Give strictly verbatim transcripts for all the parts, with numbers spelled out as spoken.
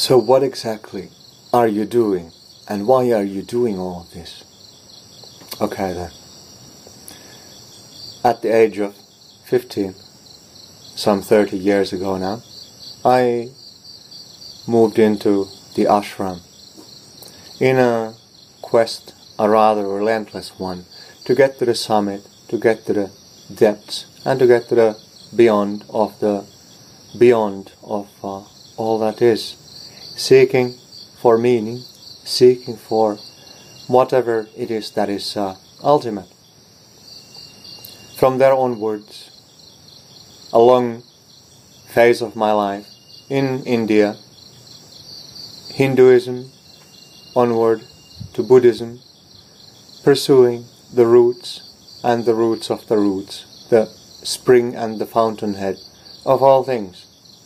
So what exactly are you doing, and why are you doing all of this? Okay then. At the age of fifteen, some thirty years ago now, I moved into the ashram in a quest, a rather relentless one, to get to the summit, to get to the depths, and to get to the beyond of the beyond of uh, all that is. Seeking for meaning, seeking for whatever it is that is uh, ultimate. From there onwards, a long phase of my life in India, Hinduism, onward to Buddhism, pursuing the roots and the roots of the roots, the spring and the fountainhead of all things.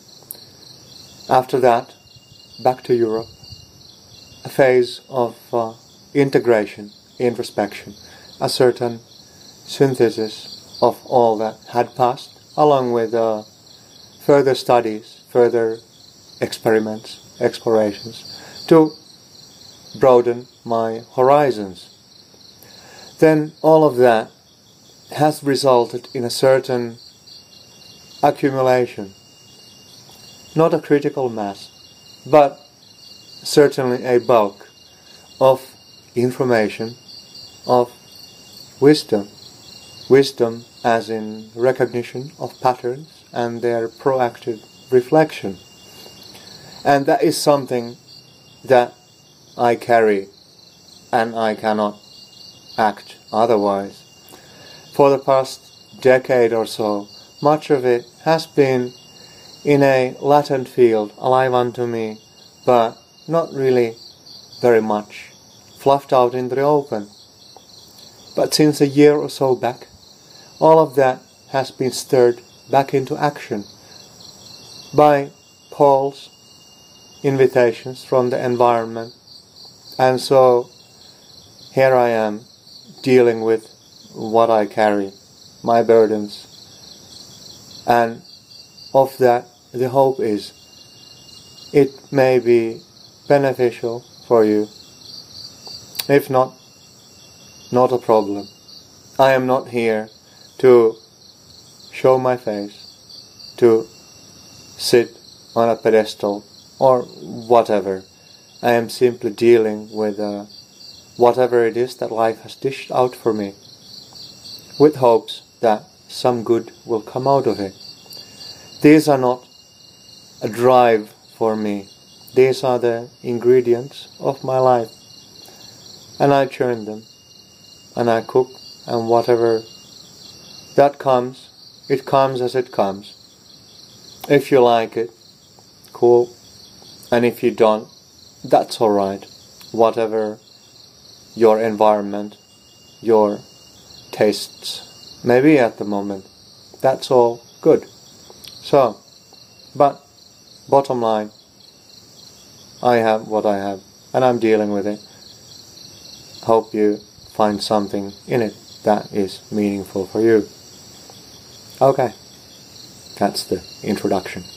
After that, back to Europe, a phase of uh, integration, introspection, a certain synthesis of all that had passed, along with uh, further studies, further experiments, explorations, to broaden my horizons. Then all of that has resulted in a certain accumulation, not a critical mass, but certainly a bulk of information, of wisdom. Wisdom as in recognition of patterns and their proactive reflection. And that is something that I carry, and I cannot act otherwise. For the past decade or so, much of it has been in a latent field, alive unto me, but not really very much fluffed out in the open. But since a year or so back, all of that has been stirred back into action by calls, invitations from the environment. And so here I am dealing with what I carry, my burdens. And of that, the hope is it may be beneficial for you. If not, not a problem. I am not here to show my face, to sit on a pedestal or whatever. I am simply dealing with uh, whatever it is that life has dished out for me, with hopes that some good will come out of it. These are not a drive for me. These are the ingredients of my life. And I churn them, and I cook, and whatever that comes, it comes as it comes. If you like it, cool. And if you don't, that's alright. Whatever your environment, your tastes may be at the moment, that's all good. So, but bottom line, I have what I have, and I'm dealing with it. Hope you find something in it that is meaningful for you. Okay, that's the introduction.